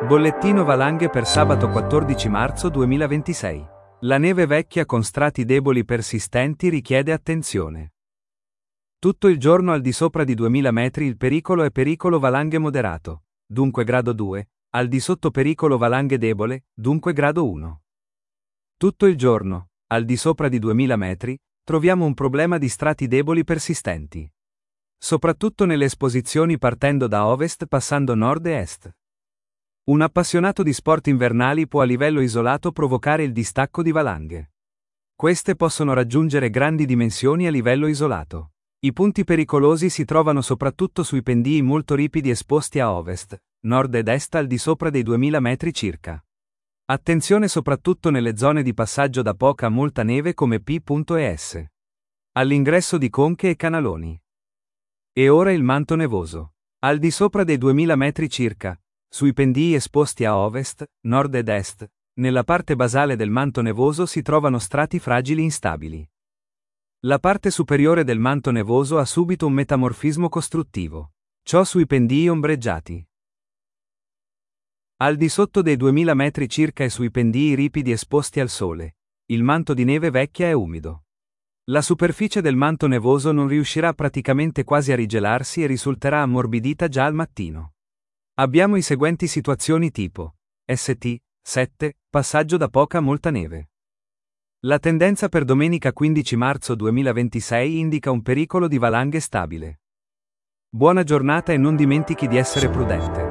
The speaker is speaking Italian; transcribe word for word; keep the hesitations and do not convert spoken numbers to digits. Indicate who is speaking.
Speaker 1: Bollettino valanghe per sabato quattordici marzo duemilaventisei. La neve vecchia con strati deboli persistenti richiede attenzione. Tutto il giorno al di sopra di duemila metri il pericolo è pericolo valanghe moderato, dunque grado due, al di sotto pericolo valanghe debole, dunque grado uno. Tutto il giorno, al di sopra di duemila metri, troviamo un problema di strati deboli persistenti. Soprattutto nelle esposizioni partendo da ovest passando nord e est. Un appassionato di sport invernali può a livello isolato provocare il distacco di valanghe. Queste possono raggiungere grandi dimensioni a livello isolato. I punti pericolosi si trovano soprattutto sui pendii molto ripidi esposti a ovest, nord ed est al di sopra dei duemila metri circa. Attenzione soprattutto nelle zone di passaggio da poca a molta neve come P e S. All'ingresso di conche e canaloni. E ora il manto nevoso. Al di sopra dei duemila metri circa, sui pendii esposti a ovest, nord ed est, nella parte basale del manto nevoso si trovano strati fragili instabili. La parte superiore del manto nevoso ha subito un metamorfismo costruttivo. Ciò sui pendii ombreggiati. Al di sotto dei duemila metri circa e sui pendii ripidi esposti al sole, il manto di neve vecchia è umido. La superficie del manto nevoso non riuscirà praticamente quasi a rigelarsi e risulterà ammorbidita già al mattino. Abbiamo i seguenti situazioni tipo S T sette, passaggio da poca a molta neve. La tendenza per domenica quindici marzo duemilaventisei indica un pericolo di valanghe stabile. Buona giornata e non dimentichi di essere prudente.